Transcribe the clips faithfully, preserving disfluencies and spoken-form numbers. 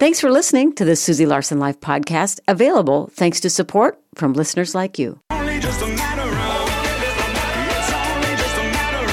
Thanks for listening to the Susie Larson Life podcast, available thanks to support from listeners like you. Only just a matter of, it's only just a matter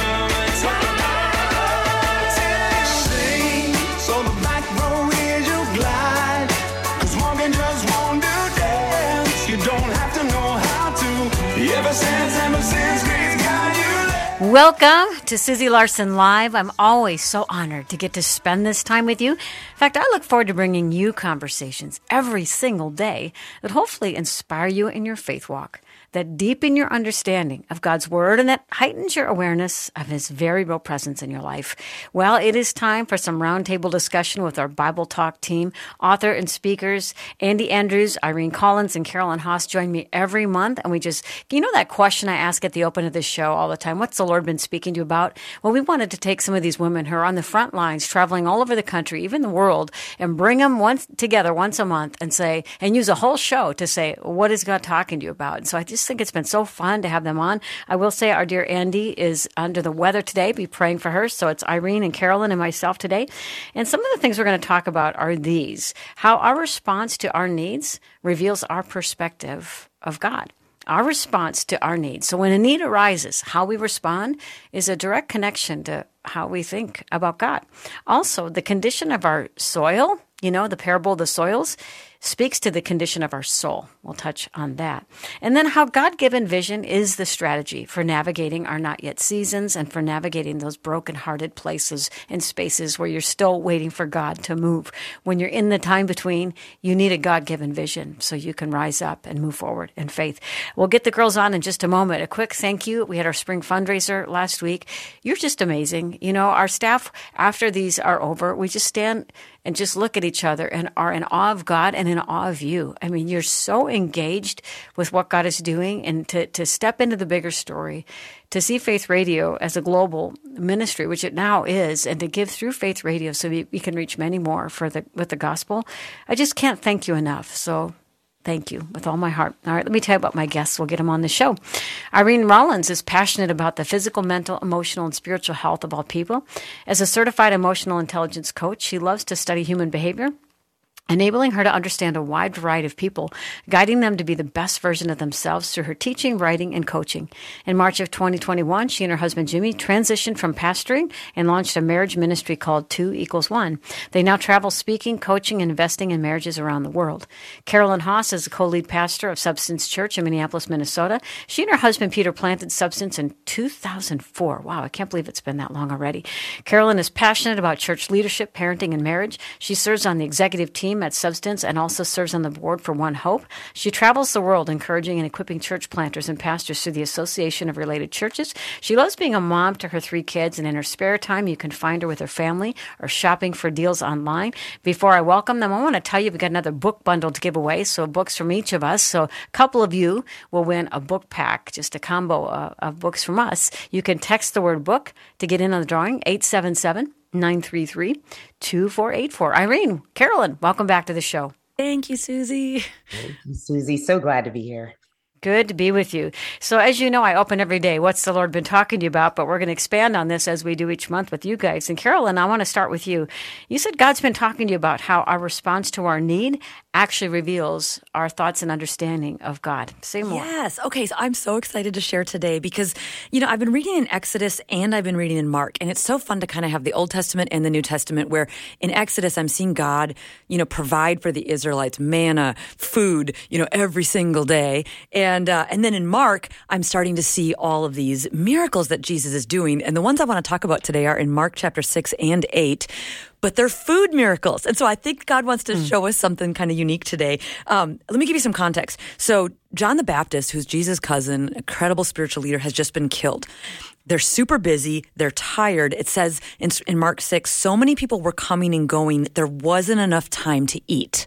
of, sing, so the back row is your glide, 'cause walking just won't do dance, you don't have to know how to, ever since, ever since, grace got you. Welcome to Susie Larson Live. I'm always so honored to get to spend this time with you. In fact, I look forward to bringing you conversations every single day that hopefully inspire you in your faith walk, that deepen your understanding of God's Word, and that heightens your awareness of His very real presence in your life. Well, it is time for some roundtable discussion with our Bible Talk team. Author and speakers Andy Andrews, Irene Collins, and Carolyn Haas join me every month, and we just, you know that question I ask at the open of this show all the time, what's the Lord been speaking to you about? Well, we wanted to take some of these women who are on the front lines, traveling all over the country, even the world, and bring them once together once a month and say, and use a whole show to say, what is God talking to you about? And so I just think it's been so fun to have them on. I will say our dear Andy is under the weather today. Be praying for her. So it's Irene and Carolyn and myself today. And some of the things we're going to talk about are these: how our response to our needs reveals our perspective of God. Our response to our needs. So when a need arises, how we respond is a direct connection to how we think about God. Also, the condition of our soil, you know, the parable of the soils, speaks to the condition of our soul. We'll touch on that. And then how God-given vision is the strategy for navigating our not yet seasons and for navigating those broken-hearted places and spaces where you're still waiting for God to move. When you're in the time between, you need a God-given vision so you can rise up and move forward in faith. We'll get the girls on in just a moment. A quick thank you. We had our spring fundraiser last week. You're just amazing. You know, our staff, after these are over, we just stand and just look at each other and are in awe of God and in awe of you. I mean, you're so engaged with what God is doing, and to, to step into the bigger story, to see Faith Radio as a global ministry, which it now is, and to give through Faith Radio so we, we can reach many more for the with the gospel. I just can't thank you enough. So thank you with all my heart. All right, let me tell you about my guests. We'll get them on the show. Irene Rollins is passionate about the physical, mental, emotional, and spiritual health of all people. As a certified emotional intelligence coach, she loves to study human behavior, enabling her to understand a wide variety of people, guiding them to be the best version of themselves through her teaching, writing, and coaching. In March of twenty twenty-one, she and her husband Jimmy transitioned from pastoring and launched a marriage ministry called Two Equals One. They now travel speaking, coaching, and investing in marriages around the world. Carolyn Haas is the co-lead pastor of Substance Church in Minneapolis, Minnesota. She and her husband Peter planted Substance in two thousand four. Wow, I can't believe it's been that long already. Carolyn is passionate about church leadership, parenting, and marriage. She serves on the executive team at Substance and also serves on the board for One Hope. She travels the world encouraging and equipping church planters and pastors through the Association of Related Churches. She loves being a mom to her three kids, and in her spare time, you can find her with her family or shopping for deals online. Before I welcome them, I want to tell you we've got another book bundle to give away, so books from each of us. So a couple of you will win a book pack, just a combo uh, of books from us. You can text the word book to get in on the drawing, eight seven seven, nine three three, two four eight four. Irene, Carolyn, welcome back to the show. Thank you, Susie. Thank you, Susie. So glad to be here. Good to be with you. So as you know, I open every day, what's the Lord been talking to you about? But we're going to expand on this as we do each month with you guys. And Carolyn, I want to start with you. You said God's been talking to you about how our response to our need actually reveals our thoughts and understanding of God. Say more. Yes. Okay. So I'm so excited to share today because, you know, I've been reading in Exodus and I've been reading in Mark, and it's so fun to kind of have the Old Testament and the New Testament, where in Exodus, I'm seeing God, you know, provide for the Israelites manna, food, you know, every single day. And, uh, and then in Mark, I'm starting to see all of these miracles that Jesus is doing. And the ones I want to talk about today are in Mark chapter six and eight. But they're food miracles. And so I think God wants to mm. show us something kind of unique today. Um, let me give you some context. So John the Baptist, who's Jesus' cousin, incredible spiritual leader, has just been killed. They're super busy. They're tired. It says in, in Mark six, so many people were coming and going, there wasn't enough time to eat.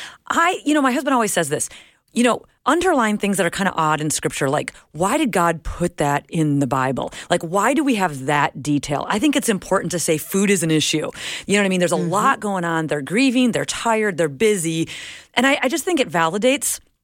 I, you know, my husband always says this, you know, underline things that are kind of odd in Scripture, like why did God put that in the Bible? Like, why do we have that detail? I think it's important to say food is an issue. You know what I mean? There's a mm-hmm. lot going on. They're grieving. They're tired. They're busy. And I, I just think it validates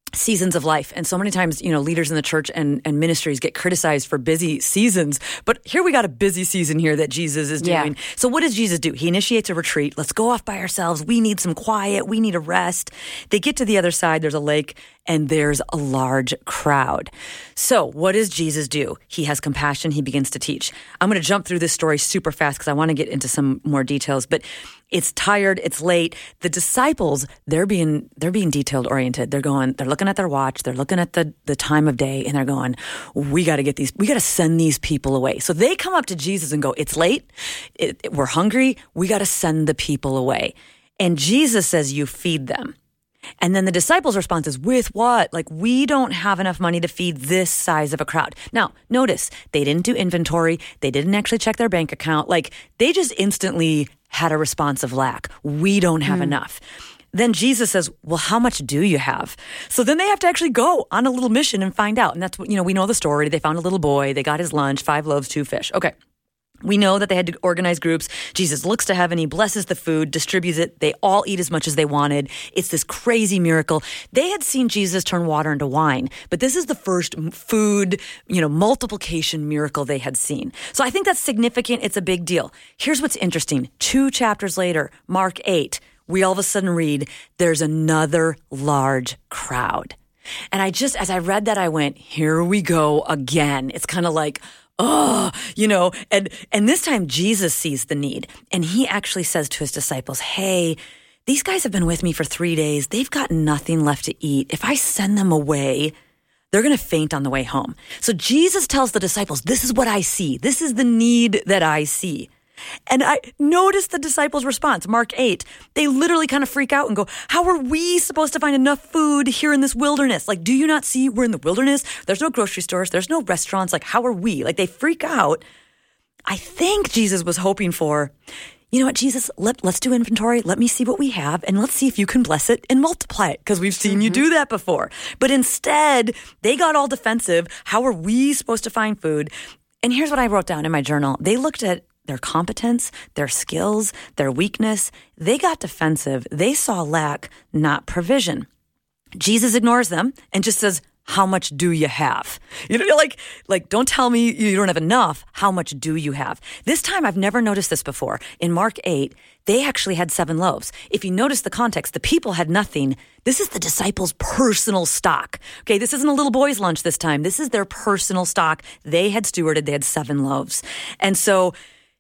seasons of life. And so many times, you know, leaders in the church and, and ministries get criticized for busy seasons. But here we got a busy season here that Jesus is doing. Yeah. So what does Jesus do? He initiates a retreat. Let's go off by ourselves. We need some quiet. We need a rest. They get to the other side. There's a lake and there's a large crowd. So what does Jesus do? He has compassion. He begins to teach. I'm going to jump through this story super fast because I want to get into some more details. But it's tired. It's late. The disciples, they're being they're being detailed oriented. They're going. They're looking at their watch. They're looking at the the time of day, and they're going, "We got to get these. We got to send these people away." So they come up to Jesus and go, "It's late. It, it, we're hungry. We got to send the people away." And Jesus says, "You feed them." And then the disciples' response is, with what? Like, we don't have enough money to feed this size of a crowd. Now, notice, they didn't do inventory. They didn't actually check their bank account. Like, they just instantly had a response of lack. We don't have mm. enough. Then Jesus says, well, how much do you have? So then they have to actually go on a little mission and find out. And that's what, you know, we know the story. They found a little boy. They got his lunch, five loaves, two fish. Okay. We know that they had to organize groups. Jesus looks to heaven. He blesses the food, distributes it. They all eat as much as they wanted. It's this crazy miracle. They had seen Jesus turn water into wine, but this is the first food, you know, multiplication miracle they had seen. So I think that's significant. It's a big deal. Here's what's interesting. Two chapters later, Mark eight, we all of a sudden read, there's another large crowd. And I just, as I read that, I went, here we go again. It's kind of like, oh, you know, and, and this time Jesus sees the need and he actually says to his disciples, hey, these guys have been with me for three days. They've got nothing left to eat. If I send them away, they're going to faint on the way home. So Jesus tells the disciples, this is what I see. This is the need that I see. And I noticed the disciples' response, Mark eight. They literally kind of freak out and go, how are we supposed to find enough food here in this wilderness? Like, do you not see we're in the wilderness? There's no grocery stores. There's no restaurants. Like, how are we? Like, they freak out. I think Jesus was hoping for, you know what, Jesus, let, let's do inventory. Let me see what we have, and let's see if you can bless it and multiply it, because we've seen mm-hmm. you do that before. But instead, they got all defensive. How are we supposed to find food? And here's what I wrote down in my journal. They looked at their competence, their skills, their weakness. They got defensive. They saw lack, not provision. Jesus ignores them and just says, how much do you have? You know, like, like, don't tell me you don't have enough. How much do you have? This time, I've never noticed this before. In Mark eight, they actually had seven loaves. If you notice the context, the people had nothing. This is the disciples' personal stock. Okay, this isn't a little boy's lunch this time. This is their personal stock. They had stewarded. They had seven loaves. And so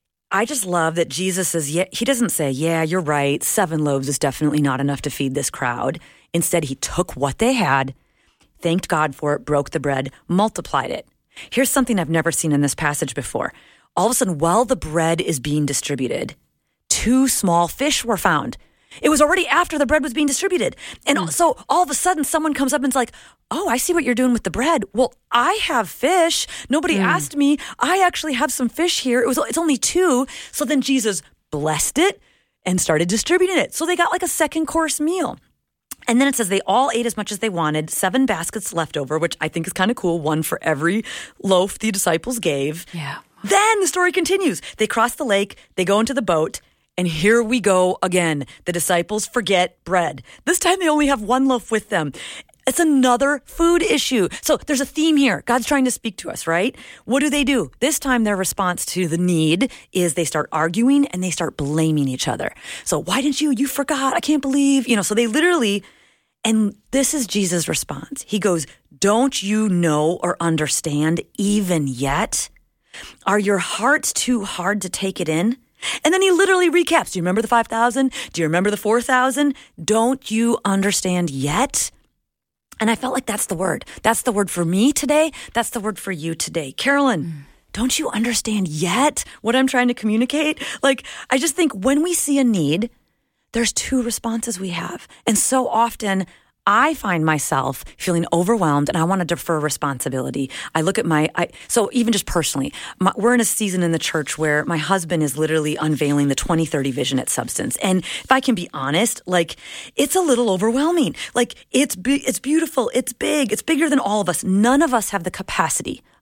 I just love that Jesus says, yeah, he doesn't say, yeah, you're right. Seven loaves is definitely not enough to feed this crowd. Instead, he took what they had, thanked God for it, broke the bread, multiplied it. Here's something I've never seen in this passage before. All of a sudden, while the bread is being distributed, two small fish were found. It was already after the bread was being distributed. And mm. so all of a sudden, someone comes up and is like, oh, I see what you're doing with the bread. Well, I have fish. Nobody mm. asked me. I actually have some fish here. It was, it's only two. So then Jesus blessed it and started distributing it. So they got like a second course meal. And then it says they all ate as much as they wanted, seven baskets left over, which I think is kind of cool, one for every loaf the disciples gave. Yeah. Then the story continues. They cross the lake, they go into the boat, and here we go again. The disciples forget bread. This time they only have one loaf with them. It's another food issue. So there's a theme here. God's trying to speak to us, right? What do they do? This time their response to the need is they start arguing and they start blaming each other. So why didn't you? You forgot. I can't believe. You know, so they literally, and this is Jesus' response. He goes, don't you know or understand even yet? Are your hearts too hard to take it in? And then he literally recaps. Do you remember the five thousand? Do you remember the four thousand? Don't you understand yet? And I felt like that's the word. That's the word for me today. That's the word for you today. Carolyn, mm. don't you understand yet what I'm trying to communicate? Like, I just think when we see a need, there's two responses we have. And so often I find myself feeling overwhelmed and I want to defer responsibility. I look at my, I, so even just personally, my, we're in a season in the church where my husband is literally unveiling the twenty thirty vision at Substance. And if I can be honest, like, it's a little overwhelming. Like, it's, be, it's beautiful. It's big. It's bigger than all of us. None of us have the capacity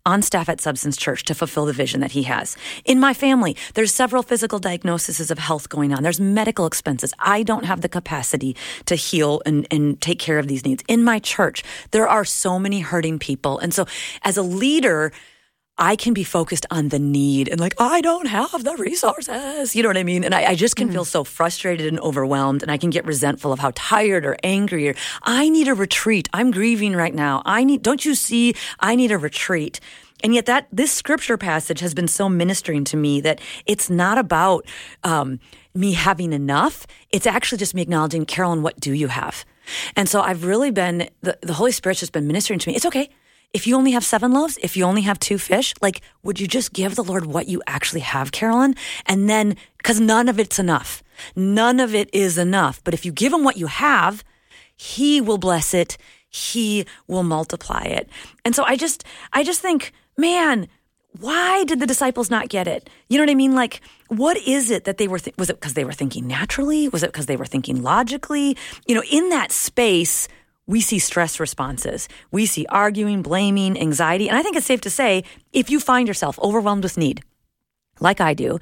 on staff at Substance Church to fulfill the vision that he has. In my family, there's several physical diagnoses of health going on. There's medical expenses. I don't have the capacity to heal and, and take care of these needs. In my church, there are so many hurting people. And so as a leader, I can be focused on the need and like, I don't have the resources. You know what I mean? And I, I just can mm-hmm. feel so frustrated and overwhelmed, and I can get resentful of how tired or angry or I need a retreat. I'm grieving right now. I need, don't you see, I need a retreat. And yet that this scripture passage has been so ministering to me that it's not about um, me having enough. It's actually just me acknowledging, Carolyn, what do you have? And so I've really been, the, the Holy Spirit's just been ministering to me. It's okay. If you only have seven loaves, if you only have two fish, like, would you just give the Lord what you actually have, Carolyn? And then, because none of it's enough. None of it is enough. But if you give him what you have, he will bless it. He will multiply it. And so I just, I just think, man, why did the disciples not get it? You know what I mean? Like, what is it that they were, th- was it because they were thinking naturally? Was it because they were thinking logically? You know, in that space, we see stress responses. We see arguing, blaming, anxiety. And I think it's safe to say, if you find yourself overwhelmed with need, like I do,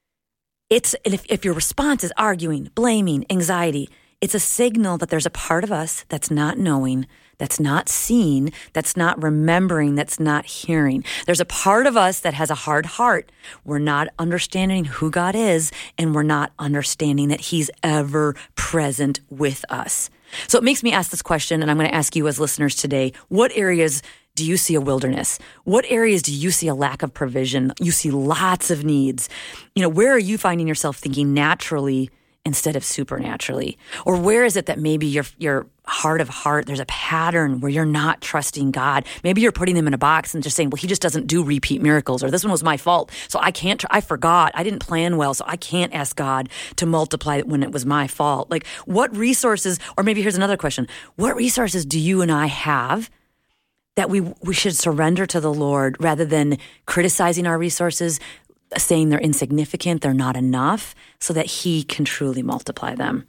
it's if, if your response is arguing, blaming, anxiety, it's a signal that there's a part of us that's not knowing, that's not seeing, that's not remembering, that's not hearing. There's a part of us that has a hard heart. We're not understanding who God is, and we're not understanding that he's ever present with us. So it makes me ask this question, and I'm going to ask you as listeners today, what areas do you see a wilderness? What areas do you see a lack of provision? You see lots of needs. You know, where are you finding yourself thinking naturally instead of supernaturally? Or where is it that maybe your your heart of heart, there's a pattern where you're not trusting God? Maybe you're putting him in a box and just saying, well, he just doesn't do repeat miracles, or this one was my fault, so I can't, tr- I forgot, I didn't plan well, so I can't ask God to multiply it when it was my fault. Like, what resources, or maybe here's another question, what resources do you and I have that we we should surrender to the Lord rather than criticizing our resources, saying they're insignificant, they're not enough, so that he can truly multiply them?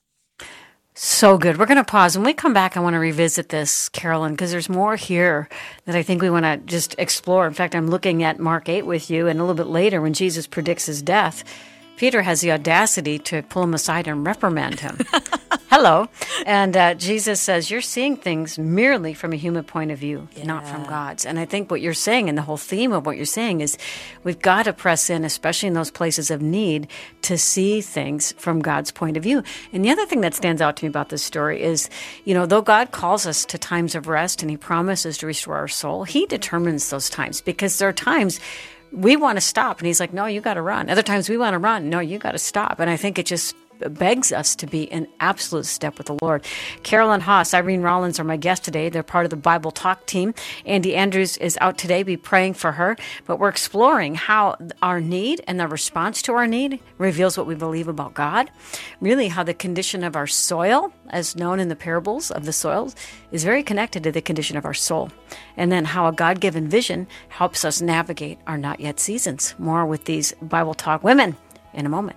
So good. We're going to pause. When we come back, I want to revisit this, Carolyn, because there's more here that I think we want to just explore. In fact, I'm looking at Mark eight with you, and a little bit later when Jesus predicts his death, Peter has the audacity to pull him aside and reprimand him. Hello. And uh, Jesus says, you're seeing things merely from a human point of view, yeah. not from God's. And I think what you're saying, and the whole theme of what you're saying, is we've got to press in, especially in those places of need, to see things from God's point of view. And the other thing that stands out to me about this story is, you know, though God calls us to times of rest and he promises to restore our soul, he determines those times, because there are times we want to stop, and he's like, no, you got to run. Other times we want to run. No, you got to stop. And I think it just begs us to be in absolute step with the Lord. Carolyn Haas, Irene Rollins are my guest today. They're part of the Bible Talk team. Andy Andrews is out today. Be praying for her. But we're exploring how our need and the response to our need reveals what we believe about God. Really, how the condition of our soil, as known in the parables of the soils, is very connected to the condition of our soul. And then how a God-given vision helps us navigate our not yet seasons. More with these Bible Talk women in a moment.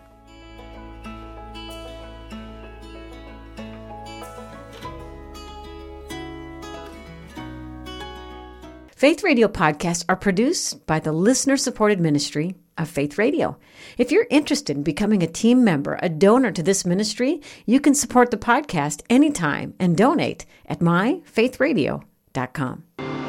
Faith Radio podcasts are produced by the listener-supported ministry of Faith Radio. If you're interested in becoming a team member, a donor to this ministry, you can support the podcast anytime and donate at my faith radio dot com.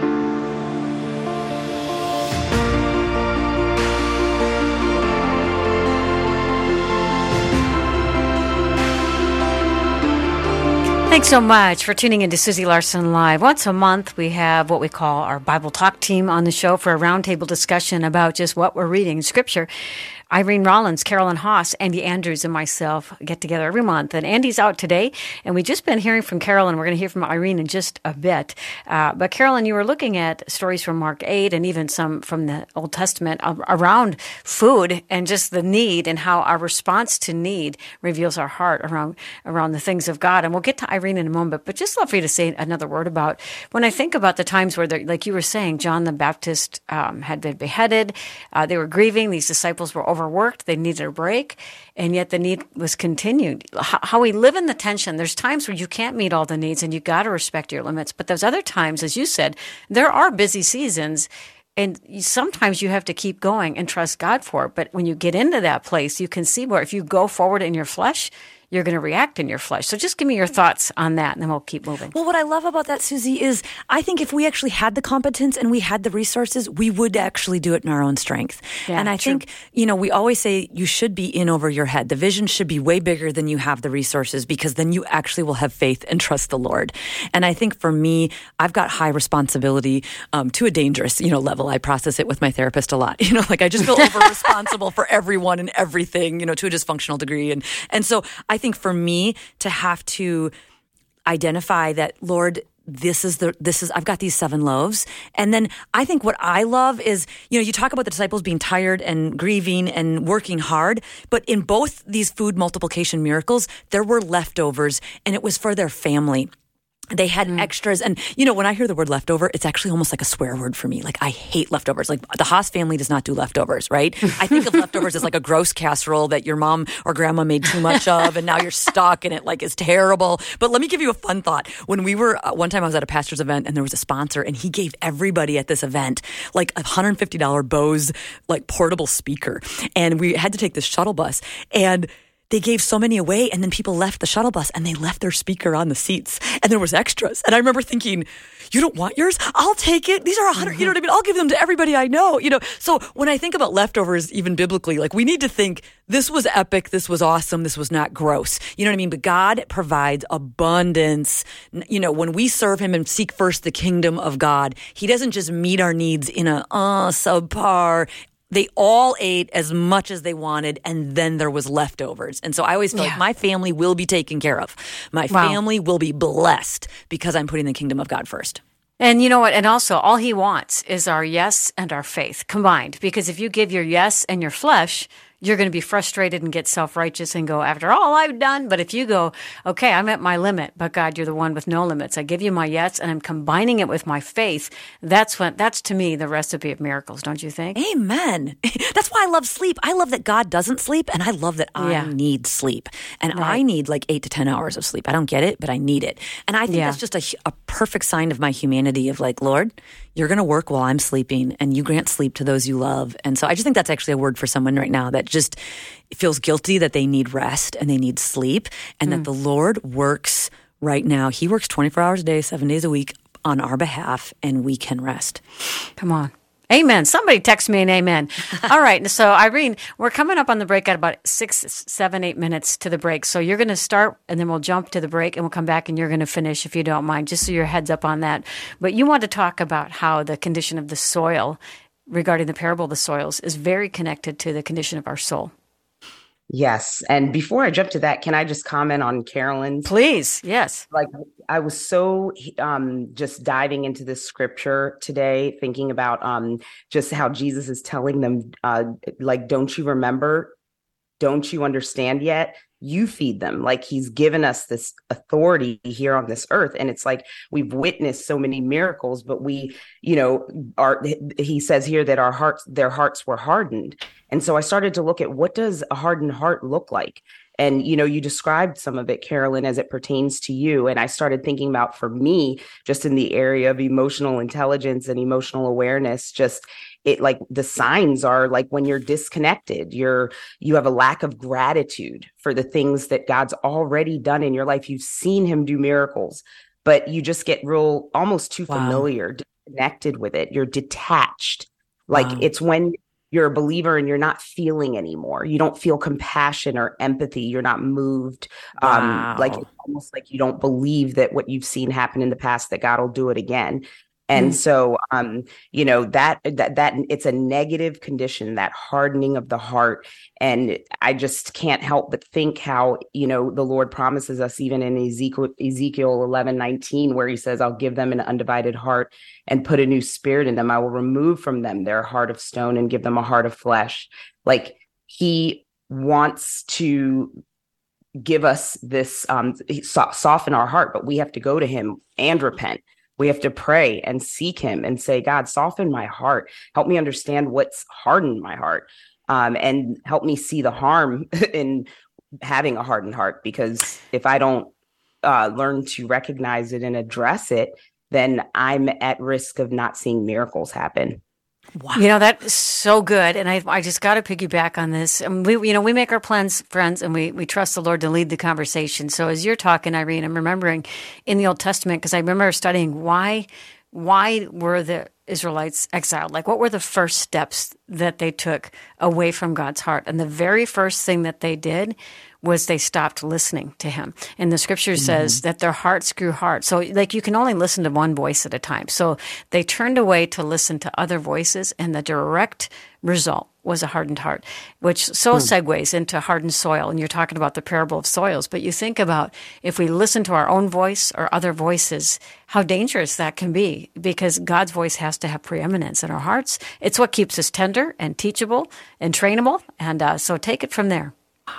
Thanks so much for tuning in to Susie Larson Live. Once a month, we have what we call our Bible Talk team on the show for a roundtable discussion about just what we're reading in Scripture. Irene Rollins, Carolyn Haas, Andy Andrews, and myself get together every month. And Andy's out today, and we've just been hearing from Carolyn. We're going to hear from Irene in just a bit. Uh, but Carolyn, you were looking at stories from Mark eight and even some from the Old Testament around food and just the need, and how our response to need reveals our heart around around the things of God. And we'll get to Irene in a moment, but just love for you to say another word about when I think about the times where, like you were saying, John the Baptist um, had been beheaded. Uh, they were grieving. These disciples were overworked. They needed a break, and yet the need was continued. How, how we live in the tension. There's times where you can't meet all the needs, and you got to respect your limits. But there's other times, as you said, there are busy seasons And you- sometimes you have to keep going and trust God for it. But when you get into that place, you can see where if you go forward in your flesh, you're going to react in your flesh. So just give me your thoughts on that, and then we'll keep moving. Well, what I love about that, Susie, is I think if we actually had the competence and we had the resources, we would actually do it in our own strength. Yeah, and I true. think, you know, we always say you should be in over your head. The vision should be way bigger than you have the resources, because then you actually will have faith and trust the Lord. And I think for me, I've got high responsibility um, to a dangerous, you know, level. I process it with my therapist a lot. You know, like I just feel over responsible for everyone and everything, you know, to a dysfunctional degree. And and so I think for me, to have to identify that, Lord, this is the, this is, I've got these seven loaves. And then I think what I love is, you know, you talk about the disciples being tired and grieving and working hard, but in both these food multiplication miracles, there were leftovers, and it was for their family. They had mm. extras. And, you know, when I hear the word leftover, it's actually almost like a swear word for me. Like, I hate leftovers. Like, the Haas family does not do leftovers, right? I think of leftovers as like a gross casserole that your mom or grandma made too much of, and now you're stuck and it like is terrible. But let me give you a fun thought. When we were, uh, one time I was at a pastor's event and there was a sponsor, and he gave everybody at this event like a one hundred fifty dollars Bose like portable speaker. And we had to take this shuttle bus, and they gave so many away, and then people left the shuttle bus and they left their speaker on the seats, and there was extras. And I remember thinking, you don't want yours? I'll take it. These are a hundred, mm-hmm. you know what I mean? I'll give them to everybody I know, you know? So when I think about leftovers, even biblically, like we need to think this was epic. This was awesome. This was not gross. You know what I mean? But God provides abundance. You know, when we serve him and seek first the kingdom of God, he doesn't just meet our needs in a uh, subpar. They all ate as much as they wanted, and then there was leftovers. And so I always feel yeah. like my family will be taken care of. My wow. family will be blessed because I'm putting the kingdom of God first. And you know what? And also, all he wants is our yes and our faith combined. Because if you give your yes and your flesh, you're going to be frustrated and get self-righteous and go, after all I've done. But if you go, okay, I'm at my limit, but God, you're the one with no limits. I give you my yes, and I'm combining it with my faith. That's what, that's to me the recipe of miracles, don't you think? Amen. That's why I love sleep. I love that God doesn't sleep, and I love that I yeah. need sleep. And right. I need like eight to ten hours of sleep. I don't get it, but I need it. And I think yeah. that's just a, a perfect sign of my humanity of like, Lord, you're going to work while I'm sleeping, and you grant sleep to those you love. And so I just think that's actually a word for someone right now that just feels guilty that they need rest and they need sleep, and mm. that the Lord works right now. He works twenty-four hours a day, seven days a week on our behalf, and we can rest. Come on. Amen. Somebody text me an amen. All right. So, Irene, we're coming up on the break at about six, seven, eight minutes to the break. So you're going to start, and then we'll jump to the break, and we'll come back, and you're going to finish, if you don't mind, just so your head's up on that. But you want to talk about how the condition of the soil, regarding the parable of the soils, is very connected to the condition of our soul. Yes. And before I jump to that, can I just comment on Carolyn's? Please. Yes. Like, I was so um, just diving into this scripture today, thinking about um, just how Jesus is telling them, uh, like, don't you remember? Don't you understand yet? You feed them. Like, he's given us this authority here on this earth. And it's like, we've witnessed so many miracles, but we, you know, are, he says here that our hearts, their hearts were hardened. And so I started to look at, what does a hardened heart look like? And, you know, you described some of it, Carolyn, as it pertains to you. And I started thinking about, for me, just in the area of emotional intelligence and emotional awareness, just it, like, the signs are like when you're disconnected, you're, you have a lack of gratitude for the things that God's already done in your life. You've seen him do miracles, but you just get real, almost too wow. familiar, disconnected with it. You're detached. Like wow. it's when you're a believer and you're not feeling anymore. You don't feel compassion or empathy. You're not moved. Wow. Um, like, it's almost like you don't believe that what you've seen happen in the past, that God will do it again. And mm. so, um, you know, that, that, that it's a negative condition, that hardening of the heart. And I just can't help but think how, you know, the Lord promises us, even in Ezekiel, Ezekiel eleven nineteen, where he says, I'll give them an undivided heart and put a new spirit in them. I will remove from them their heart of stone and give them a heart of flesh. Like, he wants to give us this, um, soften our heart, but we have to go to him and repent. We have to pray and seek him and say, God, soften my heart. Help me understand what's hardened my heart, um, and help me see the harm in having a hardened heart. Because if I don't uh, learn to recognize it and address it, then I'm at risk of not seeing miracles happen. Wow. You know, that's so good. And I, I just got to piggyback on this. And we, you know, we make our plans, friends, and we, we trust the Lord to lead the conversation. So as you're talking, Irene, I'm remembering in the Old Testament, because I remember studying why, why were the Israelites exiled? Like, what were the first steps that they took away from God's heart? And the very first thing that they did was they stopped listening to him. And the scripture mm-hmm. says that their hearts grew hard. So, like, you can only listen to one voice at a time. So they turned away to listen to other voices, and the direct result was a hardened heart, which so hmm. segues into hardened soil. And you're talking about the parable of soils. But you think about if we listen to our own voice or other voices, how dangerous that can be, because God's voice has to have preeminence in our hearts. It's what keeps us tender and teachable and trainable. And uh, so take it from there.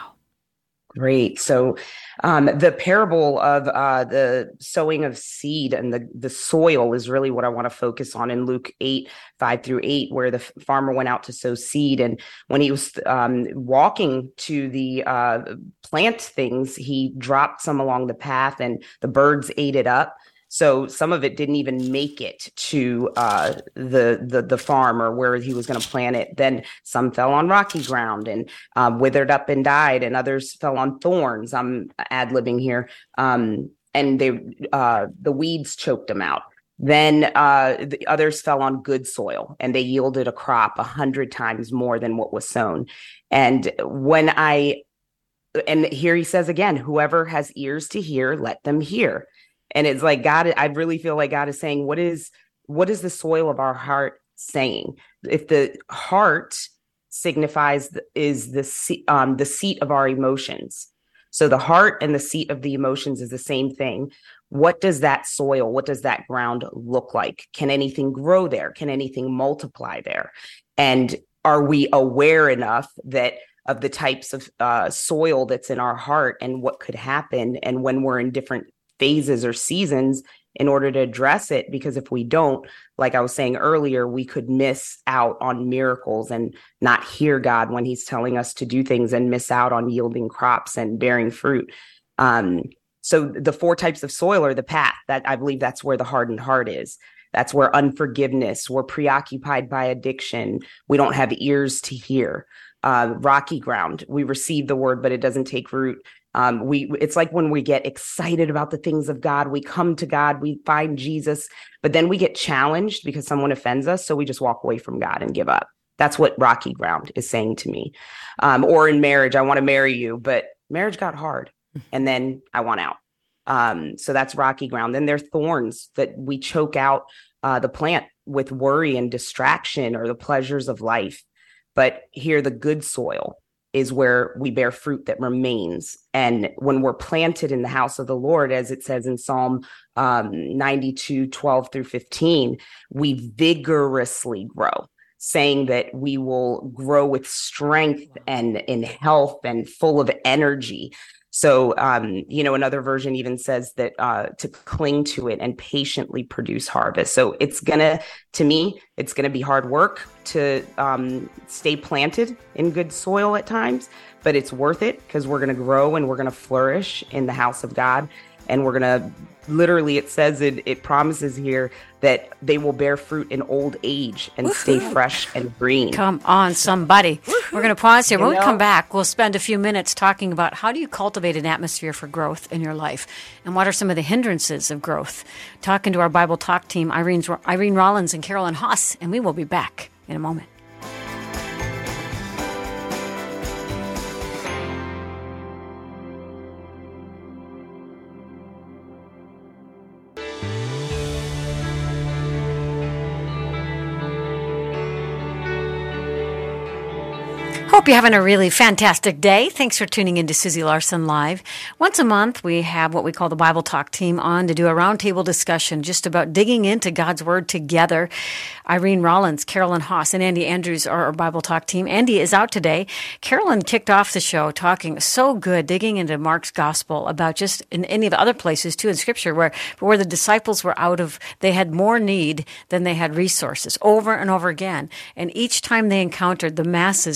Great. So um, the parable of uh, the sowing of seed and the, the soil is really what I want to focus on in Luke eight, five through eight, where the farmer went out to sow seed. And when he was um, walking to the uh, plant things, he dropped some along the path and the birds ate it up. So some of it didn't even make it to uh, the, the the farm or where he was going to plant it. Then some fell on rocky ground and um, withered up and died, and others fell on thorns. I'm ad-libbing here, um, and they uh, the weeds choked them out. Then uh, the others fell on good soil, and they yielded a crop a hundred times more than what was sown. And when I and here he says again, whoever has ears to hear, let them hear. And it's like God, I really feel like God is saying, what is what is the soil of our heart saying? If the heart signifies is the um, the seat of our emotions. So the heart and the seat of the emotions is the same thing. What does that soil, what does that ground look like? Can anything grow there? Can anything multiply there? And are we aware enough that of the types of uh, soil that's in our heart and what could happen, and when we're in different phases or seasons, in order to address it? Because if we don't, like I was saying earlier, we could miss out on miracles and not hear God when he's telling us to do things, and miss out on yielding crops and bearing fruit. Um, so the four types of soil are the path. That I believe that's where the hardened heart is. That's where unforgiveness, we're preoccupied by addiction. We don't have ears to hear. Uh, rocky ground, we receive the word, but it doesn't take root. Um, we, it's like when we get excited about the things of God, we come to God, we find Jesus, but then we get challenged because someone offends us. So we just walk away from God and give up. That's what rocky ground is saying to me. Um, or in marriage, I want to marry you, but marriage got hard and then I want out. Um, so that's rocky ground. Then there are thorns that we choke out uh, the plant with worry and distraction or the pleasures of life. But here, the good soil is where we bear fruit that remains. And when we're planted in the house of the Lord, as it says in Psalm um, ninety-two, twelve through fifteen, we vigorously grow, saying that we will grow with strength and in health and full of energy. So, um, you know, another version even says that uh, to cling to it and patiently produce harvest. So it's going to, to me, it's going to be hard work to um, stay planted in good soil at times, but it's worth it because we're going to grow and we're going to flourish in the house of God. And we're going to literally, it says it, it promises here that they will bear fruit in old age and Woo-hoo. Stay fresh and green. Come on, somebody. Woo-hoo. We're going to pause here. You When know? we come back, we'll spend a few minutes talking about how do you cultivate an atmosphere for growth in your life, and what are some of the hindrances of growth. Talking to our Bible Talk team, Irene, Irene Rollins and Carolyn Haas, and we will be back in a moment. Hope you're having a really fantastic day. Thanks for tuning in to Susie Larson Live. Once a month, we have what we call the Bible Talk team on to do a roundtable discussion just about digging into God's Word together. Irene Rollins, Carolyn Haas, and Andy Andrews are our Bible Talk team. Andy is out today. Carolyn kicked off the show talking so good, digging into Mark's Gospel about just in any of the other places too in Scripture where, where the disciples were out of, they had more need than they had resources over and over again. And each time they encountered the masses, and Jesus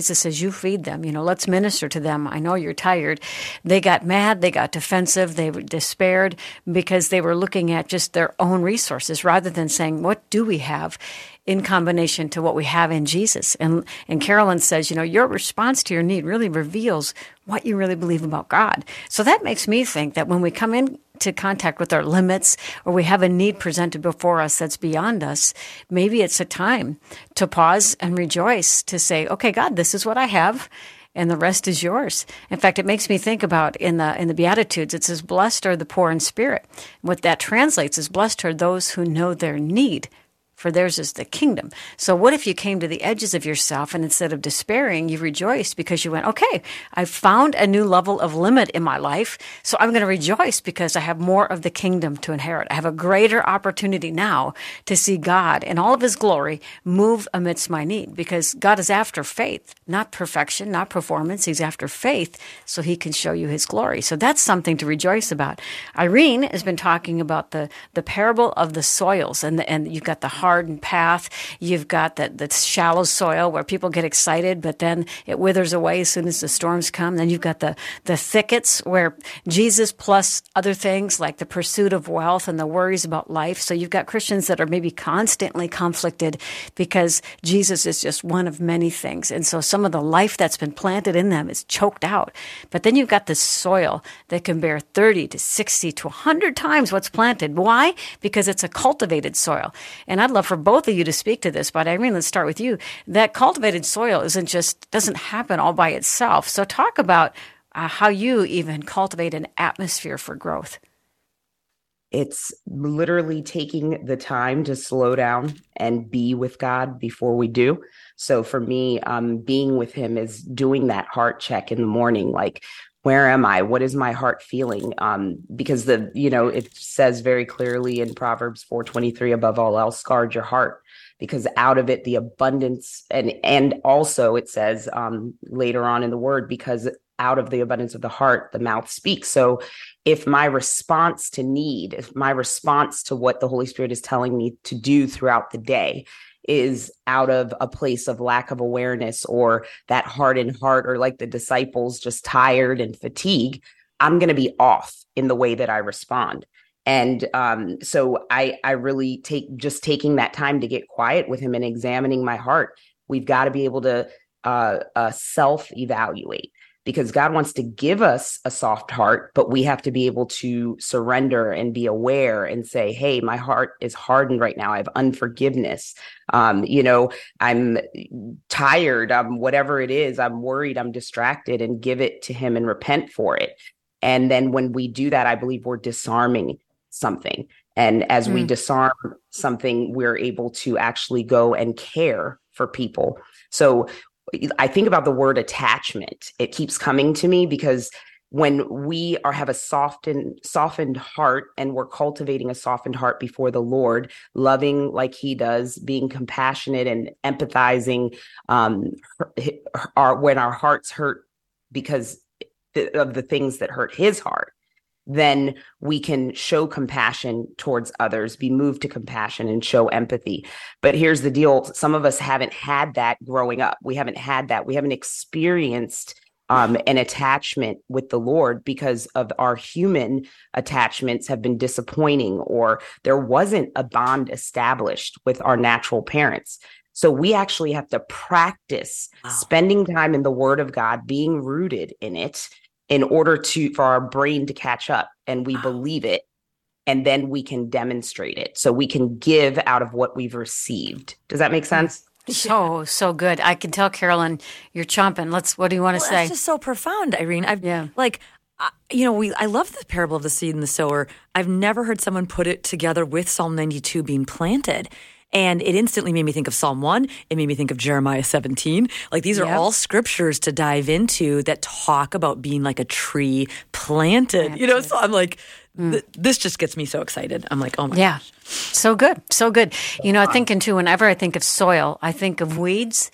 Jesus says, you feed them, you know, let's minister to them. I know you're tired. They got mad. They got defensive. They were despaired because they were looking at just their own resources rather than saying, what do we have in combination to what we have in Jesus? And and Carolyn says, you know, your response to your need really reveals what you really believe about God. So that makes me think that when we come into contact with our limits or we have a need presented before us that's beyond us, maybe it's a time to pause and rejoice, to say, okay, God, this is what I have, and the rest is yours. In fact, it makes me think about in the in the Beatitudes, it says, blessed are the poor in spirit. What that translates is, blessed are those who know their need, for theirs is the kingdom. So what if you came to the edges of yourself and instead of despairing, you rejoiced because you went, okay, I've found a new level of limit in my life, so I'm going to rejoice because I have more of the kingdom to inherit. I have a greater opportunity now to see God in all of his glory move amidst my need, because God is after faith, not perfection, not performance. He's after faith so he can show you his glory. So that's something to rejoice about. Irene has been talking about the, the parable of the soils, and the, and you've got the hardened path. You've got the, the shallow soil where people get excited, but then it withers away as soon as the storms come. Then you've got the, the thickets where Jesus plus other things like the pursuit of wealth and the worries about life. So you've got Christians that are maybe constantly conflicted because Jesus is just one of many things. And so some of the life that's been planted in them is choked out. But then you've got this soil that can bear thirty to sixty to one hundred times what's planted. Why? Because it's a cultivated soil. And I'd love for both of you to speak to this, but Irene, let's start with you. That cultivated soil isn't just, doesn't happen all by itself. So talk about uh, how you even cultivate an atmosphere for growth. It's literally taking the time to slow down and be with God before we do. So for me, um, being with him is doing that heart check in the morning, like, where am I? What is my heart feeling? Um, because the, you know, it says very clearly in Proverbs four twenty-three, above all else, guard your heart, because out of it, the abundance, and, and also it says um, later on in the word, because out of the abundance of the heart, the mouth speaks. So if my response to need, if my response to what the Holy Spirit is telling me to do throughout the day is out of a place of lack of awareness, or that hardened heart, or like the disciples, just tired and fatigue, I'm going to be off in the way that I respond. And um, so I, I really take just taking that time to get quiet with him and examining my heart. We've got to be able to uh, uh, self-evaluate, because God wants to give us a soft heart, but we have to be able to surrender and be aware and say, hey, my heart is hardened right now. I have unforgiveness. Um, you know, I'm tired. I'm whatever it is. I'm worried. I'm distracted, and give it to him and repent for it. And then when we do that, I believe we're disarming something. And as mm. we disarm something, we're able to actually go and care for people. So I think about the word attachment. It keeps coming to me because when we are have a softened, softened heart, and we're cultivating a softened heart before the Lord, loving like he does, being compassionate and empathizing, um, our, when our hearts hurt because of the things that hurt his heart, then we can show compassion towards others, be moved to compassion and show empathy. But here's the deal. Some of us haven't had that growing up. We haven't had that. We haven't experienced um, an attachment with the Lord because of our human attachments have been disappointing, or there wasn't a bond established with our natural parents. So we actually have to practice wow. spending time in the Word of God, being rooted in it, in order to, for our brain to catch up and we wow. believe it, and then we can demonstrate it. So we can give out of what we've received. Does that make sense? So, so good. I can tell, Carolyn, you're chomping. Let's, what do you want to well, say? That's just so profound, Irene. I've, yeah. like, I, you know, we, I love the parable of the seed and the sower. I've never heard someone put it together with Psalm ninety-two being planted. And it instantly made me think of Psalm one. It made me think of Jeremiah seventeen. Like, these are yep. all scriptures to dive into that talk about being like a tree planted. Planted. You know, so I'm like, mm. th- this just gets me so excited. I'm like, oh my yeah. gosh. So good. So good. You know, I'm thinking too, whenever I think of soil, I think of weeds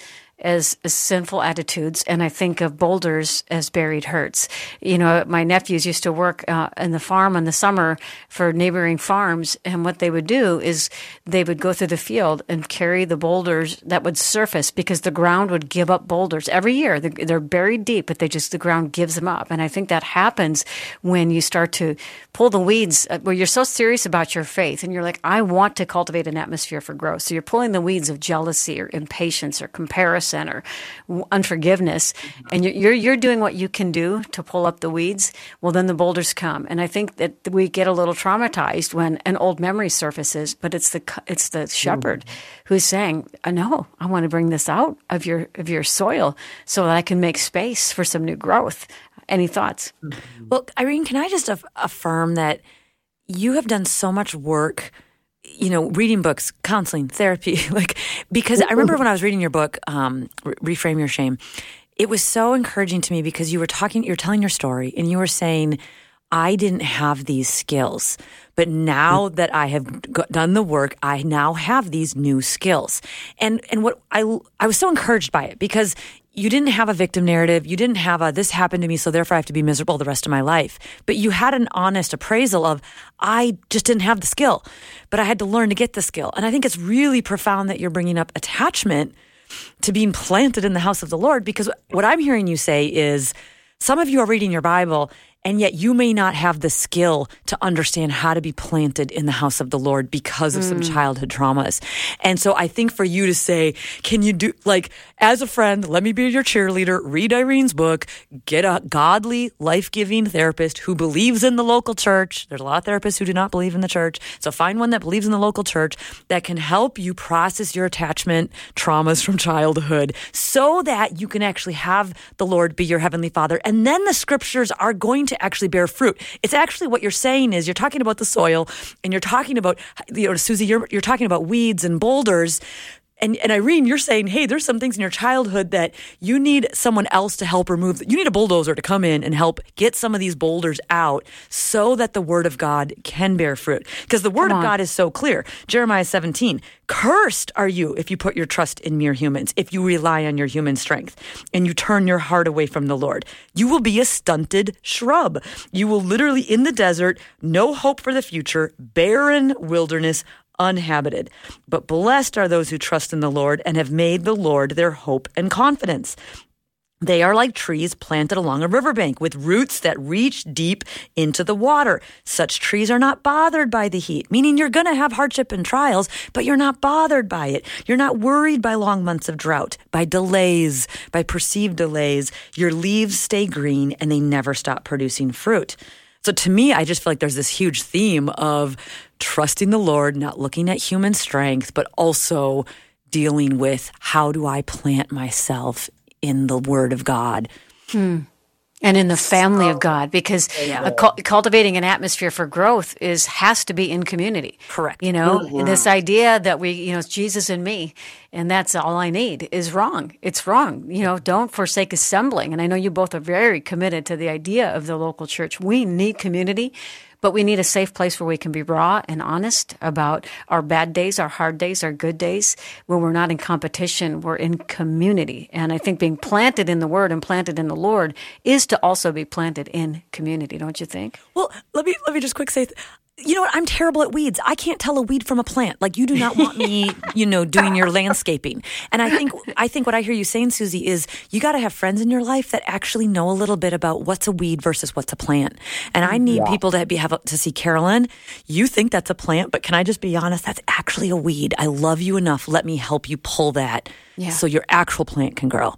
as, as sinful attitudes, and I think of boulders as buried hurts. You know, my nephews used to work uh, in the farm in the summer for neighboring farms, and what they would do is they would go through the field and carry the boulders that would surface because the ground would give up boulders every year. They're, they're buried deep, but they just the ground gives them up. And I think that happens when you start to pull the weeds, uh, where you're so serious about your faith, and you're like, I want to cultivate an atmosphere for growth. So you're pulling the weeds of jealousy or impatience or comparison or unforgiveness, and you're, you're you're doing what you can do to pull up the weeds. Well, then the boulders come, and I think that we get a little traumatized when an old memory surfaces. But it's the it's the shepherd who's saying, "No, I want to bring this out of your of your soil so that I can make space for some new growth." Any thoughts? Well, Irene, can I just af- affirm that you have done so much work, you know, reading books, counseling, therapy, like, because I remember when I was reading your book, um, Reframe Your Shame, it was so encouraging to me because you were talking, you're telling your story and you were saying, I didn't have these skills, but now that I have g- done the work, I now have these new skills. And and what I I was so encouraged by it because you didn't have a victim narrative. You didn't have a, this happened to me, so therefore I have to be miserable the rest of my life. But you had an honest appraisal of, I just didn't have the skill, but I had to learn to get the skill. And I think it's really profound that you're bringing up attachment to being planted in the house of the Lord, because what I'm hearing you say is some of you are reading your Bible and yet you may not have the skill to understand how to be planted in the house of the Lord because of mm. some childhood traumas. And so I think for you to say, can you do, like, as a friend, let me be your cheerleader, read Irene's book, get a godly, life-giving therapist who believes in the local church. There's a lot of therapists who do not believe in the church. So find one that believes in the local church that can help you process your attachment traumas from childhood so that you can actually have the Lord be your heavenly Father. And then the scriptures are going to to actually bear fruit. It's actually what you're saying is you're talking about the soil and you're talking about, you know, Susie, you're, you're talking about weeds and boulders. And, and Irene, you're saying, hey, there's some things in your childhood that you need someone else to help remove. You need a bulldozer to come in and help get some of these boulders out so that the word of God can bear fruit. Because the word of God is so clear. Jeremiah seventeen, cursed are you if you put your trust in mere humans, if you rely on your human strength and you turn your heart away from the Lord. You will be a stunted shrub. You will literally in the desert, no hope for the future, barren wilderness, uninhabited. But blessed are those who trust in the Lord and have made the Lord their hope and confidence. They are like trees planted along a riverbank with roots that reach deep into the water. Such trees are not bothered by the heat, meaning you're going to have hardship and trials, but you're not bothered by it. You're not worried by long months of drought, by delays, by perceived delays. Your leaves stay green and they never stop producing fruit. So to me, I just feel like there's this huge theme of trusting the Lord, not looking at human strength, but also dealing with how do I plant myself in the Word of God. Hmm. And in the family of God, because Yeah. a cu- cultivating an atmosphere for growth is has to be in community. Correct. You know, Mhm. this idea that we, you know, it's Jesus and me, and that's all I need is wrong. It's wrong. You know, don't forsake assembling. And I know you both are very committed to the idea of the local church. We need community, but we need a safe place where we can be raw and honest about our bad days, our hard days, our good days. When we're not in competition, we're in community. And I think being planted in the Word and planted in the Lord is to also be planted in community, don't you think? Well, let me let me just quick say, you know what? I'm terrible at weeds. I can't tell a weed from a plant. Like you do not want me, you know, doing your landscaping. And I think I think what I hear you saying, Susie, is you got to have friends in your life that actually know a little bit about what's a weed versus what's a plant. And I need Yeah. people to be have to see, Carolyn, you think that's a plant, but can I just be honest? That's actually a weed. I love you enough. Let me help you pull that Yeah. so your actual plant can grow.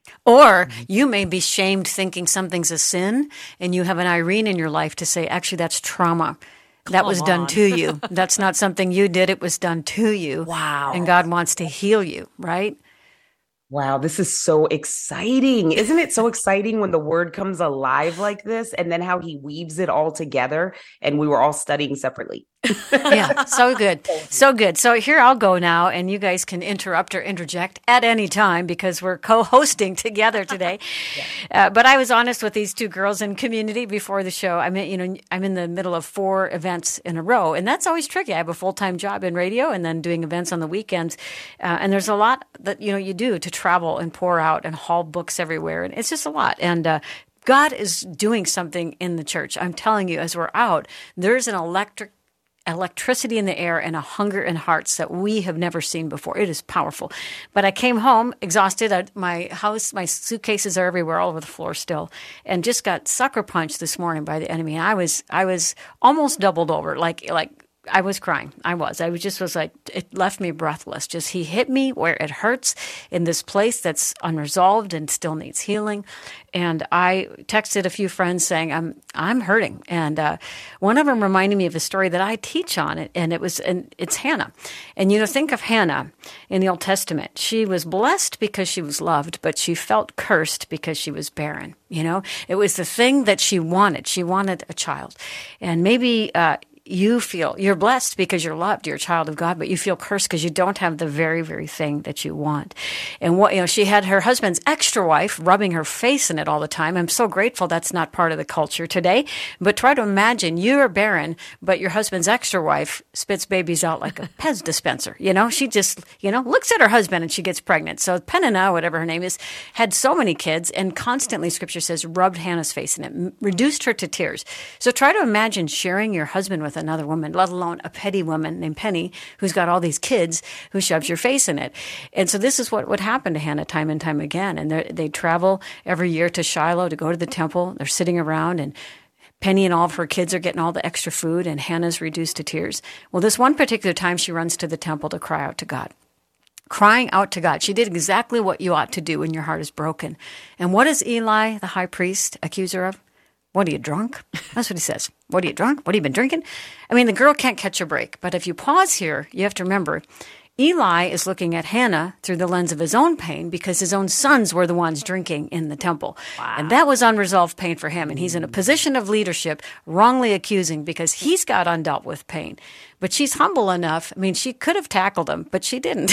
Or you may be shamed thinking something's a sin, and you have an Irene in your life to say, actually, that's trauma. That was done on. to you. That's not something you did. It was done to you. Wow. And God wants to heal you, right? Wow, this is so exciting. Isn't it so exciting when the word comes alive like this and then how he weaves it all together and we were all studying separately? Yeah, so good. So good. So here I'll go now, and you guys can interrupt or interject at any time because we're co-hosting together today. Uh, but I was honest with these two girls in community before the show. I mean, you know, I'm in the middle of four events in a row, and that's always tricky. I have a full-time job in radio and then doing events on the weekends. Uh, and there's a lot that, you know, you do to try travel and pour out and haul books everywhere. And it's just a lot. And uh, God is doing something in the church. I'm telling you, as we're out, there's an electric electricity in the air and a hunger in hearts that we have never seen before. It is powerful. But I came home exhausted. I, my house, my suitcases are everywhere, all over the floor still, and just got sucker punched this morning by the enemy. And I was, I was almost doubled over, like, like. I was crying. I was. I was just was like, it left me breathless. Just he hit me where it hurts in this place that's unresolved and still needs healing. And I texted a few friends saying, I'm I'm hurting. And uh, one of them reminded me of a story that I teach on it. And it was, and it's Hannah. And, you know, think of Hannah in the Old Testament. She was blessed because she was loved, but she felt cursed because she was barren. You know, it was the thing that she wanted. She wanted a child. And maybe, uh, you feel you're blessed because you're loved, you're a child of God, but you feel cursed because you don't have the very, very thing that you want. And what, you know, she had her husband's extra wife rubbing her face in it all the time. I'm so grateful that's not part of the culture today. But try to imagine you're barren, but your husband's extra wife spits babies out like a Pez dispenser. You know, she just, you know, looks at her husband and she gets pregnant. So Peninnah, whatever her name is, had so many kids and constantly, Scripture says, rubbed Hannah's face in it, reduced her to tears. So try to imagine sharing your husband with another woman, let alone a petty woman named Penny who's got all these kids who shoves your face in it. And so this is what would happen to Hannah time and time again. And they travel every year to Shiloh to go to the temple. They're sitting around and Penny and all of her kids are getting all the extra food and Hannah's reduced to tears. Well, this one particular time she runs to the temple to cry out to God. Crying out to God. She did exactly what you ought to do when your heart is broken. And what does Eli, the high priest, accuse her of? What, are you drunk? That's what he says. What, are you drunk? What have you been drinking? I mean, the girl can't catch a break. But if you pause here, you have to remember, Eli is looking at Hannah through the lens of his own pain because his own sons were the ones drinking in the temple. Wow. And that was unresolved pain for him. And he's in a position of leadership, wrongly accusing because he's got undealt with pain. But she's humble enough. I mean, she could have tackled him, but she didn't.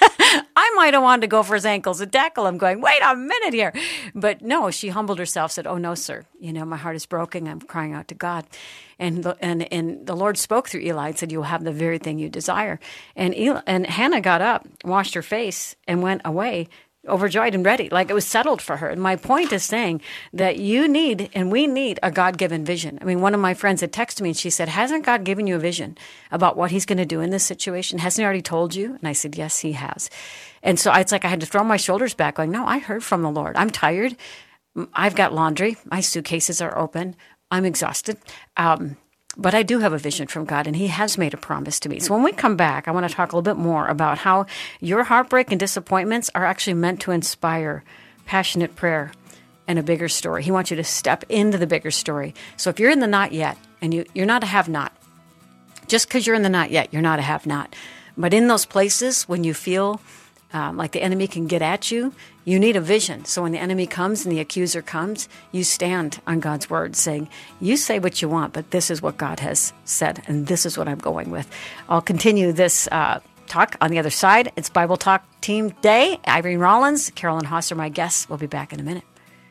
I might have wanted to go for his ankles and tackle him going, wait a minute here. But no, she humbled herself, said, oh, no, sir. You know, my heart is broken. I'm crying out to God. And the, and, and the Lord spoke through Eli and said, you'll have the very thing you desire. And, Eli, and Hannah got up, washed her face, and went away overjoyed and ready, like it was settled for her. And my point is saying that you need, and we need, a God-given vision. I mean, one of my friends had texted me and she said, hasn't God given you a vision about what he's going to do in this situation? Hasn't he already told you? And I said, yes, he has. And so it's like I had to throw my shoulders back going, no, I heard from the Lord. I'm tired. I've got laundry. My suitcases are open. I'm exhausted. Um, But I do have a vision from God, and he has made a promise to me. So when we come back, I want to talk a little bit more about how your heartbreak and disappointments are actually meant to inspire passionate prayer and a bigger story. He wants you to step into the bigger story. So if you're in the not yet, and you, you're not a have-not, just because you're in the not yet, you're not a have-not. But in those places, when you feel um, like the enemy can get at you, you need a vision. So when the enemy comes and the accuser comes, you stand on God's word saying, you say what you want, but this is what God has said, and this is what I'm going with. I'll continue this uh, talk on the other side. It's Bible Talk Team Day. Irene Rollins, Carolyn Haas are my guests. We'll be back in a minute.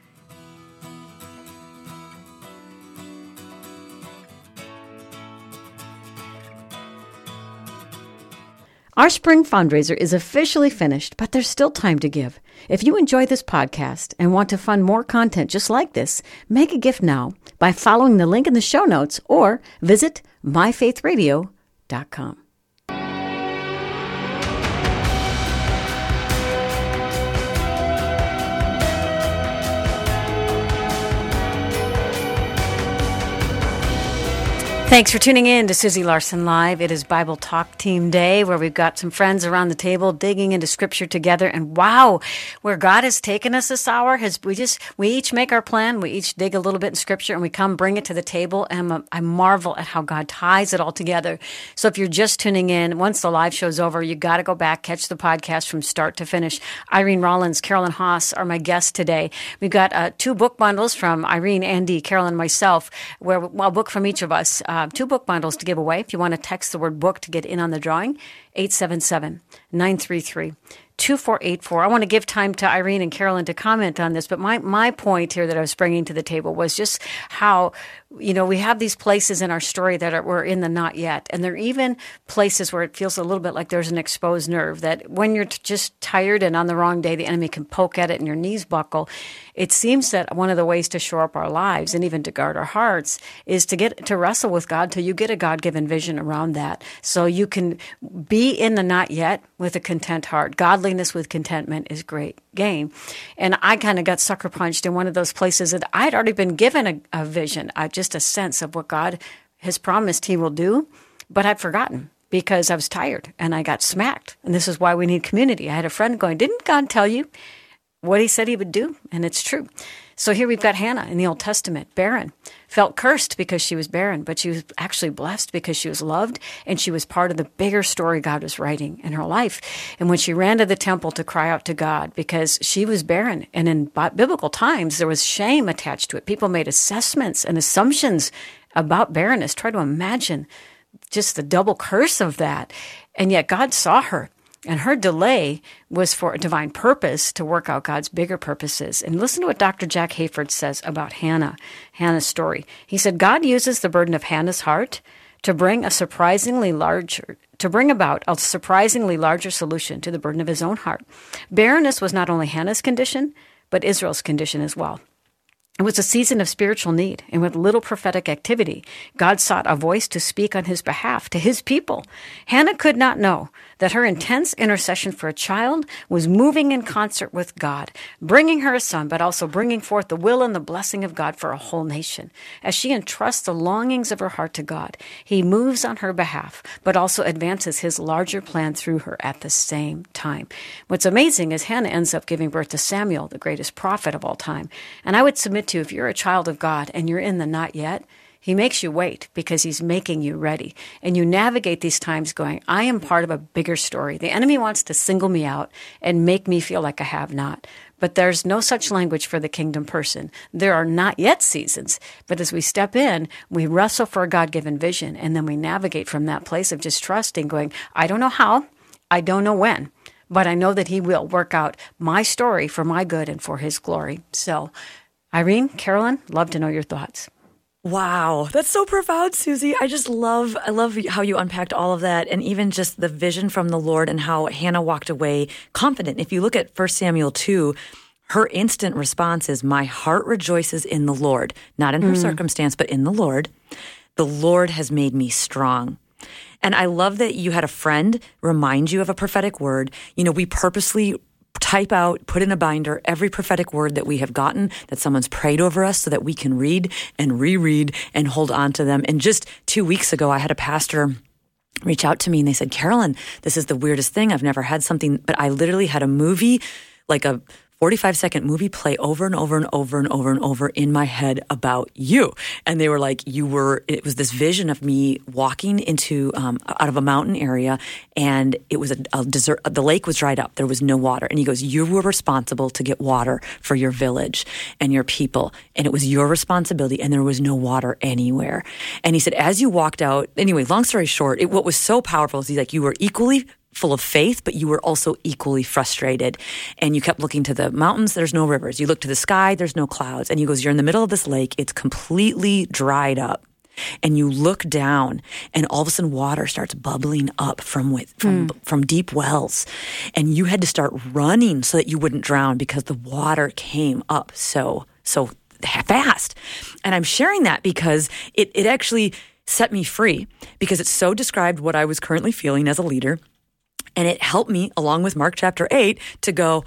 Our spring fundraiser is officially finished, but there's still time to give. If you enjoy this podcast and want to fund more content just like this, make a gift now by following the link in the show notes or visit my faith radio dot com. Thanks for tuning in to Susie Larson Live. It is Bible Talk Team Day, where we've got some friends around the table digging into Scripture together. And wow, where God has taken us this hour, has we just we each make our plan, we each dig a little bit in Scripture, and we come bring it to the table. And I marvel at how God ties it all together. So if you're just tuning in, once the live show's over, you got to go back, catch the podcast from start to finish. Irene Rollins, Carolyn Haas are my guests today. We've got uh, two book bundles from Irene, Andy, Carolyn, myself, where well, a book from each of us. Uh, two book bundles to give away. If you want to text the word book to get in on the drawing, eight seven seven, nine three three, two four eight four. I want to give time to Irene and Carolyn to comment on this, but my, my point here that I was bringing to the table was just how, you know, we have these places in our story that are, we're in the not yet. And there are even places where it feels a little bit like there's an exposed nerve, that when you're t- just tired and on the wrong day, the enemy can poke at it and your knees buckle. It seems that one of the ways to shore up our lives and even to guard our hearts is to get to wrestle with God till you get a God-given vision around that. So you can be in the not yet with a content heart. Godliness with contentment is great gain. And I kind of got sucker punched in one of those places that I'd already been given a, a vision, uh, just a sense of what God has promised he will do, but I'd forgotten because I was tired and I got smacked. And this is why we need community. I had a friend going, didn't God tell you what he said he would do? And it's true. So here we've got Hannah in the Old Testament, barren, felt cursed because she was barren, but she was actually blessed because she was loved, and she was part of the bigger story God was writing in her life. And when she ran to the temple to cry out to God because she was barren, and in biblical times, there was shame attached to it. People made assessments and assumptions about barrenness. Try to imagine just the double curse of that. And yet God saw her. And her delay was for a divine purpose to work out God's bigger purposes. And listen to what Doctor Jack Hayford says about Hannah, Hannah's story. He said, God uses the burden of Hannah's heart to bring a surprisingly larger, to bring about a surprisingly larger solution to the burden of his own heart. Barrenness was not only Hannah's condition, but Israel's condition as well. It was a season of spiritual need, and with little prophetic activity, God sought a voice to speak on his behalf to his people. Hannah could not know that her intense intercession for a child was moving in concert with God, bringing her a son, but also bringing forth the will and the blessing of God for a whole nation. As she entrusts the longings of her heart to God, he moves on her behalf, but also advances his larger plan through her at the same time. What's amazing is Hannah ends up giving birth to Samuel, the greatest prophet of all time. And I would submit to you, if you're a child of God and you're in the not yet, he makes you wait because he's making you ready. And you navigate these times going, I am part of a bigger story. The enemy wants to single me out and make me feel like I have not. But there's no such language for the kingdom person. There are not yet seasons. But as we step in, we wrestle for a God-given vision, and then we navigate from that place of just trusting, going, I don't know how, I don't know when, but I know that he will work out my story for my good and for his glory. So, Irene, Carolyn, love to know your thoughts. Wow, that's so profound, Susie. I just love, I love how you unpacked all of that, and even just the vision from the Lord and how Hannah walked away confident. If you look at First Samuel two, her instant response is, my heart rejoices in the Lord, not in her mm. circumstance, but in the Lord. The Lord has made me strong. And I love that you had a friend remind you of a prophetic word. You know, we purposely type out, put in a binder, every prophetic word that we have gotten, that someone's prayed over us so that we can read and reread and hold on to them. And just two weeks ago, I had a pastor reach out to me and they said, Carolyn, this is the weirdest thing. I've never had something, but I literally had a movie, like a forty-five second movie play over and over and over and over and over in my head about you. And they were like, you were, it was this vision of me walking into, um, out of a mountain area, and it was a, a desert, the lake was dried up. There was no water. And he goes, you were responsible to get water for your village and your people. And it was your responsibility, and there was no water anywhere. And he said, as you walked out, anyway, long story short, it, what was so powerful is he's like, you were equally full of faith, but you were also equally frustrated. And you kept looking to the mountains, there's no rivers. You look to the sky, there's no clouds. And he goes, you're in the middle of this lake, it's completely dried up. And you look down, and all of a sudden water starts bubbling up from with, from mm. from deep wells. And you had to start running so that you wouldn't drown because the water came up so, so fast. And I'm sharing that because it, it actually set me free, because it so described what I was currently feeling as a leader. And it helped me, along with Mark chapter eight, to go,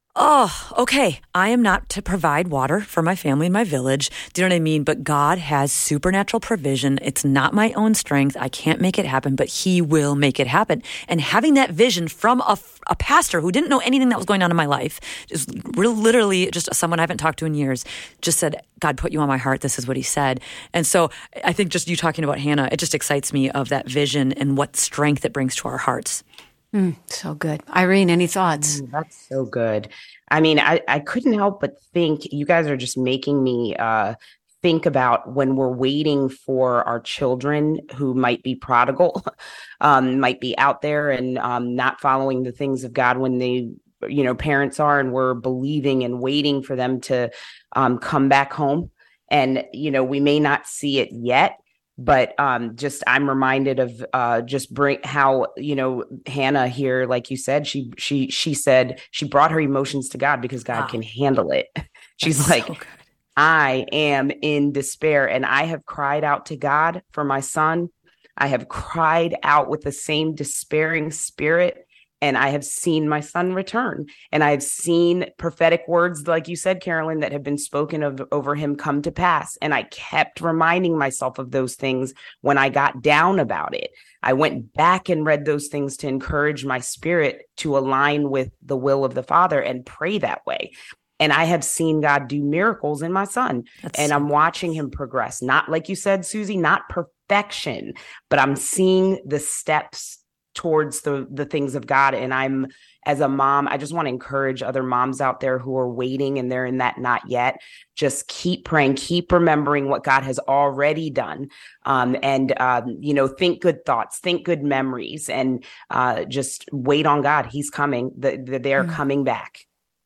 oh, okay, I am not to provide water for my family and my village. Do you know what I mean? But God has supernatural provision. It's not my own strength. I can't make it happen, but he will make it happen. And having that vision from a, a pastor who didn't know anything that was going on in my life, just literally just someone I haven't talked to in years, just said, God put you on my heart. This is what he said. And so I think just you talking about Hannah, it just excites me of that vision and what strength it brings to our hearts. Mm, so good. Irene, any thoughts? Mm, that's so good. I mean, I, I couldn't help but think you guys are just making me uh, think about when we're waiting for our children who might be prodigal, um, might be out there and um, not following the things of God when they, you know, parents are, and we're believing and waiting for them to um, come back home. And, you know, we may not see it yet, but um, just I'm reminded of uh, just bring how, you know, Hannah here, like you said, she she she said she brought her emotions to God because God wow. can handle it. She's That's like, so I am in despair, and I have cried out to God for my son. I have cried out with the same despairing spirit. And I have seen my son return, and I have seen prophetic words, like you said, Carolyn, that have been spoken of over him come to pass. And I kept reminding myself of those things when I got down about it. I went back and read those things to encourage my spirit to align with the will of the Father and pray that way. And I have seen God do miracles in my son. That's and so I'm watching him progress. Not like you said, Susie, not perfection, but I'm seeing the steps towards the the things of God. And I'm, as a mom, I just want to encourage other moms out there who are waiting and they're in that not yet. Just keep praying, keep remembering what God has already done. Um, and, um, you know, think good thoughts, think good memories, and uh, just wait on God. He's coming. The, the, they're mm. coming back.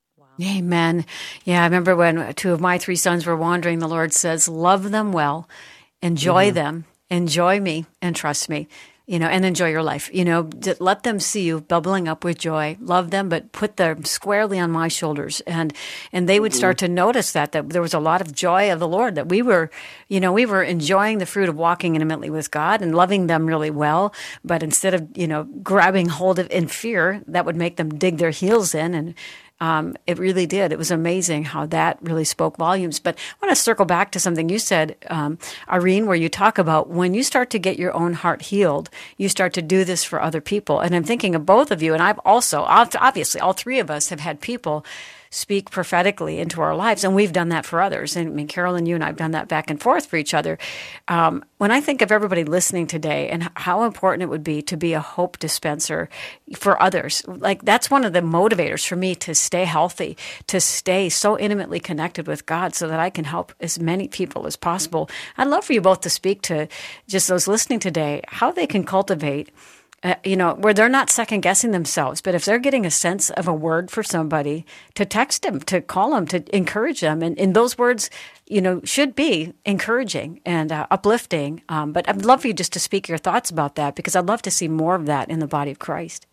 Amen. Yeah, I remember when two of my three sons were wandering, the Lord says, love them well, enjoy mm-hmm. them, enjoy me, and trust me. You know, and enjoy your life. You know, let them see you bubbling up with joy. Love them, but put them squarely on my shoulders. And and they would start to notice that, that there was a lot of joy of the Lord, that we were, you know, we were enjoying the fruit of walking intimately with God and loving them really well. But instead of, you know, grabbing hold of in fear, that would make them dig their heels in. And Um, it really did. It was amazing how that really spoke volumes. But I want to circle back to something you said, um, Irene, where you talk about when you start to get your own heart healed, you start to do this for other people. And I'm thinking of both of you, and I've also, obviously, all three of us have had people speak prophetically into our lives, and we've done that for others. And I mean, Carolyn, you and I have done that back and forth for each other. Um, when I think of everybody listening today and how important it would be to be a hope dispenser for others, like that's one of the motivators for me to stay healthy, to stay so intimately connected with God so that I can help as many people as possible. I'd love for you both to speak to just those listening today, how they can cultivate Uh, you know, where they're not second guessing themselves, but if they're getting a sense of a word for somebody, to text them, to call them, to encourage them. And, and those words, you know, should be encouraging and uh, uplifting. Um, but I'd love for you just to speak your thoughts about that, because I'd love to see more of that in the body of Christ.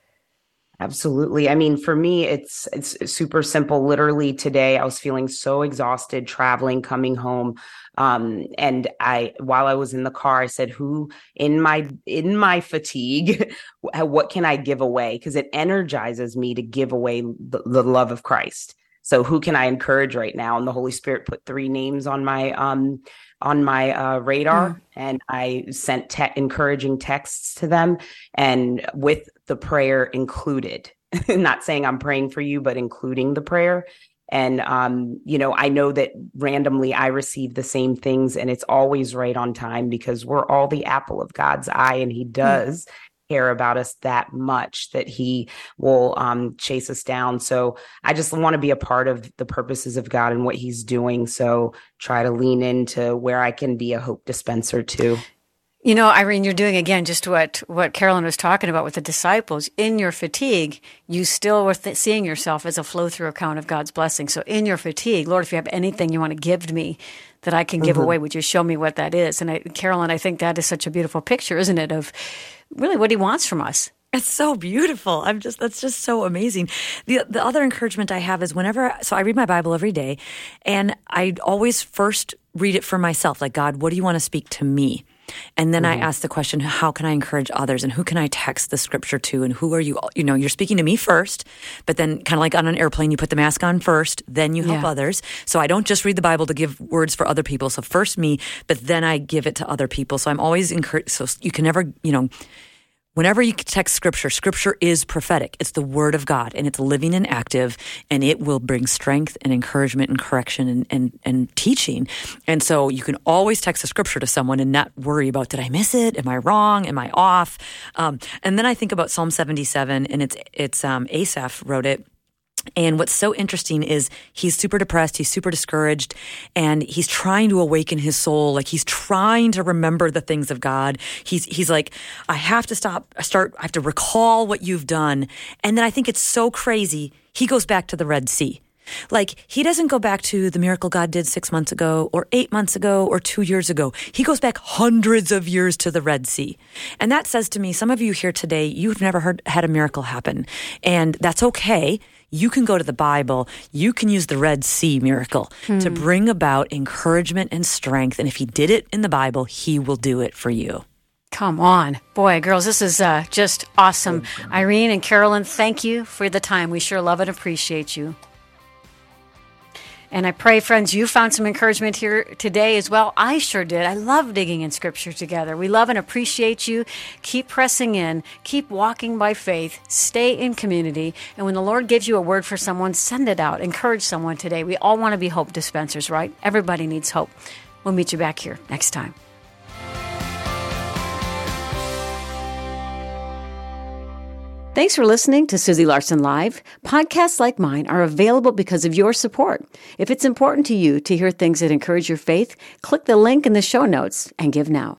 Absolutely. I mean, for me, it's it's super simple. Literally today, I was feeling so exhausted traveling, coming home. Um, and I, while I was in the car, I said, who in my, in my fatigue, what can I give away? Because it energizes me to give away the, the love of Christ. So who can I encourage right now? And the Holy Spirit put three names on my, um, on my uh, radar, mm. and I sent te- encouraging texts to them, and with the prayer included. Not saying I'm praying for you, but including the prayer. And, um, you know, I know that randomly I receive the same things, and it's always right on time, because we're all the apple of God's eye, and he does mm. care about us that much that he will um, chase us down. So I just want to be a part of the purposes of God and what he's doing. So try to lean into where I can be a hope dispenser too. You know, Irene, you're doing, again, just what, what Carolyn was talking about with the disciples. In your fatigue, you still were th- seeing yourself as a flow-through account of God's blessing. So in your fatigue, Lord, if you have anything you want to give to me that I can give mm-hmm. away, would you show me what that is? And I, Carolyn, I think that is such a beautiful picture, isn't it, of really what he wants from us. It's so beautiful. I'm just, that's just so amazing. The the other encouragement I have is whenever, so I read my Bible every day, and I always first read it for myself. Like, God, what do you want to speak to me? And then mm-hmm. I ask the question, how can I encourage others? And who can I text the scripture to? And who are you? You know, you're speaking to me first, but then kind of like on an airplane, you put the mask on first, then you help yeah. others. So I don't just read the Bible to give words for other people. So first me, but then I give it to other people. So I'm always encouraged. So you can never, you know, whenever you text scripture, scripture is prophetic. It's the word of God, and it's living and active, and it will bring strength and encouragement and correction and, and, and teaching. And so you can always text a scripture to someone and not worry about, did I miss it? Am I wrong? Am I off? Um, and then I think about Psalm seventy-seven, and it's, it's um, Asaph wrote it. And what's so interesting is he's super depressed, he's super discouraged, and he's trying to awaken his soul. Like he's trying to remember the things of God. He's he's like, I have to stop, start, I have to recall what you've done. And then I think it's so crazy, he goes back to the Red Sea. Like, he doesn't go back to the miracle God did six months ago or eight months ago or two years ago. He goes back hundreds of years to the Red Sea. And that says to me, some of you here today, you've never heard, had a miracle happen. And that's okay. You can go to the Bible. You can use the Red Sea miracle hmm. to bring about encouragement and strength. And if he did it in the Bible, he will do it for you. Come on. Boy, girls, this is uh, just awesome. Irene and Carolyn, thank you for the time. We sure love and appreciate you. And I pray, friends, you found some encouragement here today as well. I sure did. I love digging in Scripture together. We love and appreciate you. Keep pressing in. Keep walking by faith. Stay in community. And when the Lord gives you a word for someone, send it out. Encourage someone today. We all want to be hope dispensers, right? Everybody needs hope. We'll meet you back here next time. Thanks for listening to Susie Larson Live. Podcasts like mine are available because of your support. If it's important to you to hear things that encourage your faith, click the link in the show notes and give now.